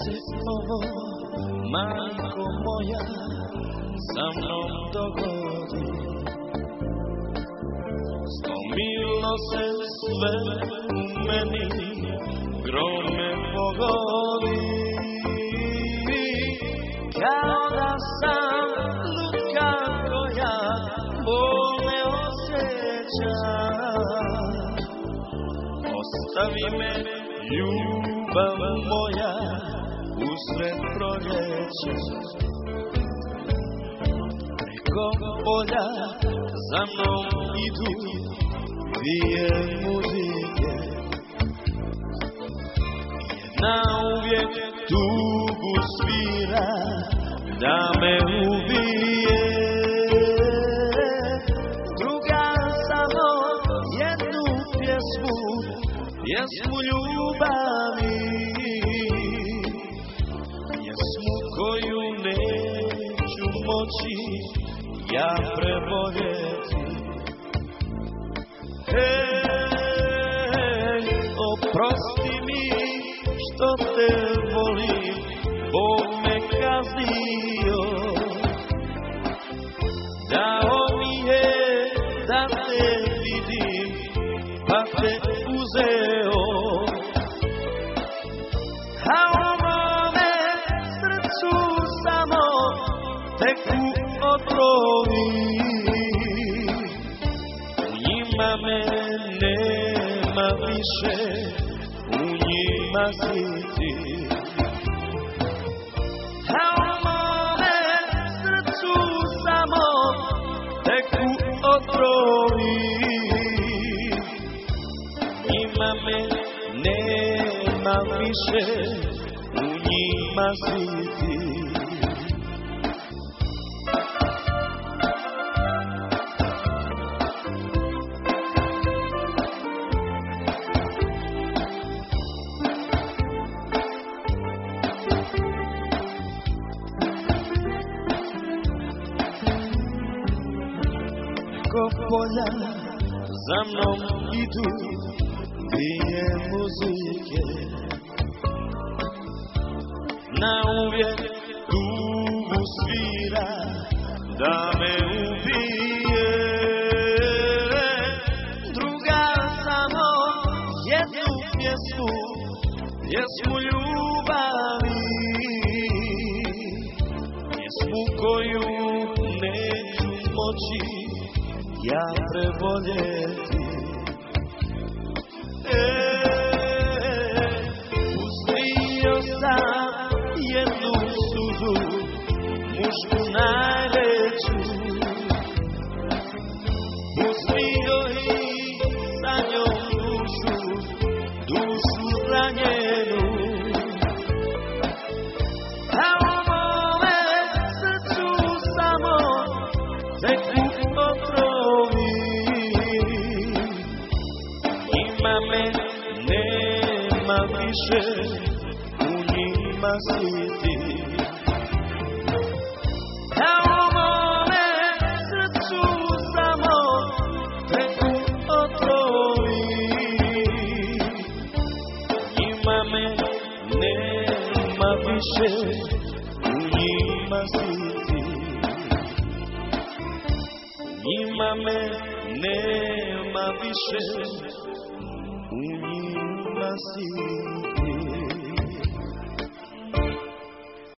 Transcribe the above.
se ovo, majko moja, sa mnom dogodi. Slomilo se sve u meni, grom me pogodi. Kao da sam lutka koja bol ne osjeća. Ostavi me, ljubav moja, usred proljeća. Preko polja za mnom idu dvije muzike. Jedna uvijek tugu svira da me ubije. Druga samo jednu pjesmu ljubavi. Pjesmu koju neću moći ja preboljeti. Hej, oprosti mi što te volim, Bog me kaznio. Dao mi je da te vidim, pa te uzeo. A u mome srcu samo teku otrovi. U njima me nema više, u njima si ti. A u mome srcu samo teku otrovi. U njima me nema više, u njima si ti. Preko polja za mnom idu dvije muzike. Na uvijek tugu svira da me ubije. Druga samo jednu pjesmu ljubavi. Pjesmu koju neću moći ja preboljeti. Pustio sam jednu suzu, mušku najveću. Pustio i sa njom dušu ranjenu. A u mome srcu samo teku otrovi. Njima me nema više, u njima si ti. A u mome srcu samo teku otrovi. Njima me nema više, u njima si ti. Njima me nema više, u njima si ti.